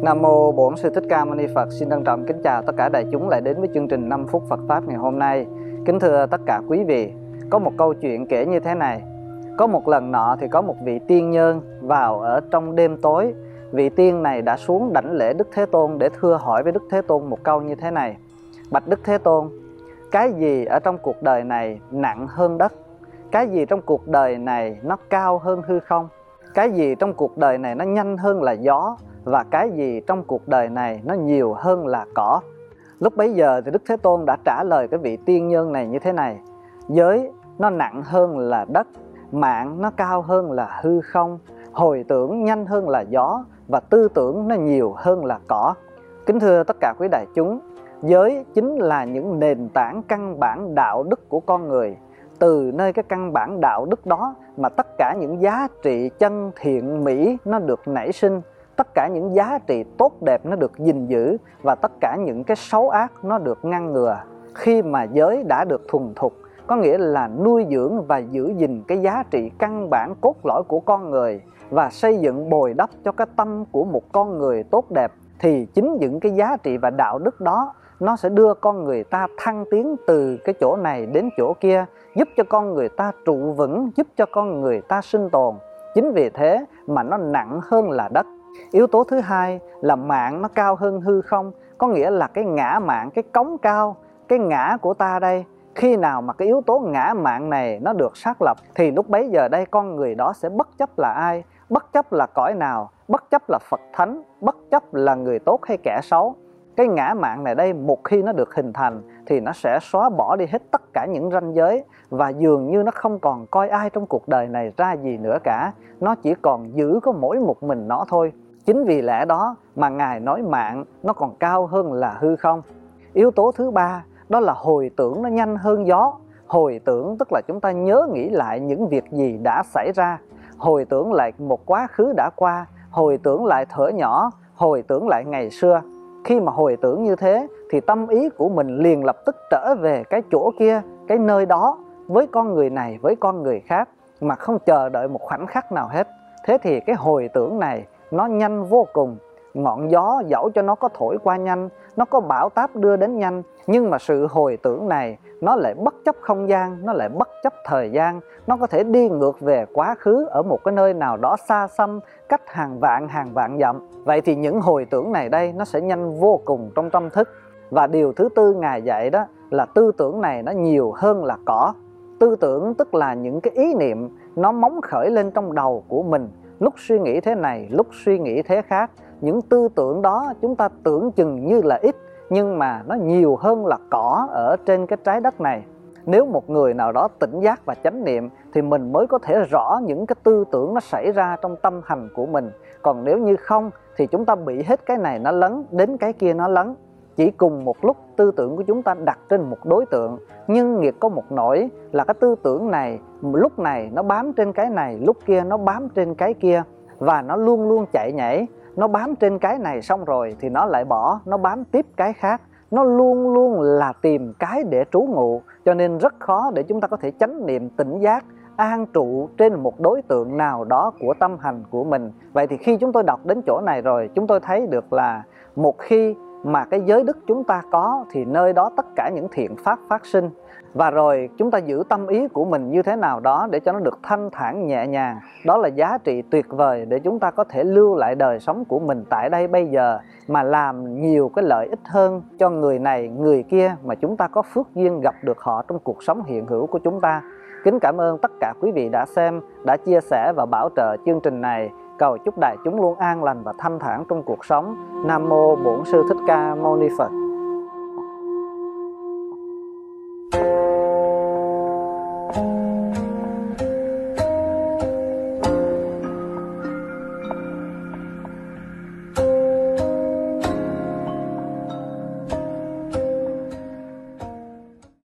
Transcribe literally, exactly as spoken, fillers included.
Nam mô Bổn Sư Thích Ca Mâu Ni Phật. Xin trân trọng kính chào tất cả đại chúng lại đến với chương trình năm phút Phật Pháp ngày hôm nay. Kính thưa tất cả quý vị, có một câu chuyện kể như thế này. Có một lần nọ thì có một vị tiên nhân vào ở trong đêm tối. Vị tiên này đã xuống đảnh lễ Đức Thế Tôn để thưa hỏi với Đức Thế Tôn một câu như thế này: Bạch Đức Thế Tôn, cái gì ở trong cuộc đời này nặng hơn đất? Cái gì trong cuộc đời này nó cao hơn hư không? Cái gì trong cuộc đời này nó nhanh hơn là gió? Và cái gì trong cuộc đời này nó nhiều hơn là cỏ? Lúc bấy giờ thì Đức Thế Tôn đã trả lời cái vị tiên nhân này như thế này: giới nó nặng hơn là đất, mạng nó cao hơn là hư không, hồi tưởng nhanh hơn là gió, và tư tưởng nó nhiều hơn là cỏ. Kính thưa tất cả quý đại chúng, giới chính là những nền tảng căn bản đạo đức của con người. Từ nơi cái căn bản đạo đức đó mà tất cả những giá trị chân thiện mỹ nó được nảy sinh, tất cả những giá trị tốt đẹp nó được gìn giữ, và tất cả những cái xấu ác nó được ngăn ngừa. Khi mà giới đã được thuần thục, có nghĩa là nuôi dưỡng và giữ gìn cái giá trị căn bản cốt lõi của con người, và xây dựng bồi đắp cho cái tâm của một con người tốt đẹp, thì chính những cái giá trị và đạo đức đó nó sẽ đưa con người ta thăng tiến từ cái chỗ này đến chỗ kia, giúp cho con người ta trụ vững, giúp cho con người ta sinh tồn. Chính vì thế mà nó nặng hơn là đất. Yếu tố thứ hai là mạng nó cao hơn hư không, có nghĩa là cái ngã mạng, cái cống cao, cái ngã của ta đây. Khi nào mà cái yếu tố ngã mạng này nó được xác lập, thì lúc bấy giờ đây con người đó sẽ bất chấp là ai, bất chấp là cõi nào, bất chấp là Phật Thánh, bất chấp là người tốt hay kẻ xấu. Cái ngã mạng này đây một khi nó được hình thành thì nó sẽ xóa bỏ đi hết tất cả những ranh giới, và dường như nó không còn coi ai trong cuộc đời này ra gì nữa cả. Nó chỉ còn giữ có mỗi một mình nó thôi. Chính vì lẽ đó mà Ngài nói mạng nó còn cao hơn là hư không. Yếu tố thứ ba đó là hồi tưởng nó nhanh hơn gió. Hồi tưởng tức là chúng ta nhớ nghĩ lại những việc gì đã xảy ra, hồi tưởng lại một quá khứ đã qua, hồi tưởng lại thuở nhỏ, hồi tưởng lại ngày xưa. Khi mà hồi tưởng như thế thì tâm ý của mình liền lập tức trở về cái chỗ kia, cái nơi đó, với con người này, với con người khác, mà không chờ đợi một khoảnh khắc nào hết. Thế thì cái hồi tưởng này nó nhanh vô cùng. Ngọn gió dẫu cho nó có thổi qua nhanh, nó có bão táp đưa đến nhanh, nhưng mà sự hồi tưởng này nó lại bất chấp không gian, nó lại bất chấp thời gian. Nó có thể đi ngược về quá khứ ở một cái nơi nào đó xa xăm, cách hàng vạn hàng vạn dặm. Vậy thì những hồi tưởng này đây nó sẽ nhanh vô cùng trong tâm thức. Và điều thứ tư Ngài dạy đó là tư tưởng này nó nhiều hơn là cỏ. Tư tưởng tức là những cái ý niệm nó móng khởi lên trong đầu của mình, lúc suy nghĩ thế này, lúc suy nghĩ thế khác. Những tư tưởng đó chúng ta tưởng chừng như là ít, nhưng mà nó nhiều hơn là cỏ ở trên cái trái đất này. Nếu một người nào đó tỉnh giác và chánh niệm thì mình mới có thể rõ những cái tư tưởng nó xảy ra trong tâm hành của mình. Còn nếu như không thì chúng ta bị hết cái này nó lấn đến cái kia nó lấn. Chỉ cùng một lúc tư tưởng của chúng ta đặt trên một đối tượng, nhưng nghiệt có một nỗi là cái tư tưởng này lúc này nó bám trên cái này, lúc kia nó bám trên cái kia, và nó luôn luôn chạy nhảy. Nó bám trên cái này xong rồi thì nó lại bỏ, nó bám tiếp cái khác. Nó luôn luôn là tìm cái để trú ngụ, cho nên rất khó để chúng ta có thể chánh niệm tỉnh giác, an trụ trên một đối tượng nào đó của tâm hành của mình. Vậy thì khi chúng tôi đọc đến chỗ này rồi, chúng tôi thấy được là một khi mà cái giới đức chúng ta có thì nơi đó tất cả những thiện pháp phát sinh. Và rồi chúng ta giữ tâm ý của mình như thế nào đó để cho nó được thanh thản nhẹ nhàng. Đó là giá trị tuyệt vời để chúng ta có thể lưu lại đời sống của mình tại đây bây giờ, mà làm nhiều cái lợi ích hơn cho người này, người kia, mà chúng ta có phước duyên gặp được họ trong cuộc sống hiện hữu của chúng ta. Kính cảm ơn tất cả quý vị đã xem, đã chia sẻ và bảo trợ chương trình này. Cầu chúc đại chúng luôn an lành và thanh thản trong cuộc sống. Nam mô Bổn Sư Thích Ca Mâu Ni Phật.